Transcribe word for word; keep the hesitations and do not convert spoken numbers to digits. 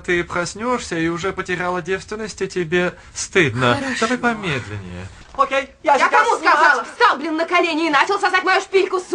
ты проснешься и уже потеряла девственность, и тебе стыдно. Давай помедленнее. Окей, я, я кому сказала? Встал, блин, на колени и начал сосать мою шпильку,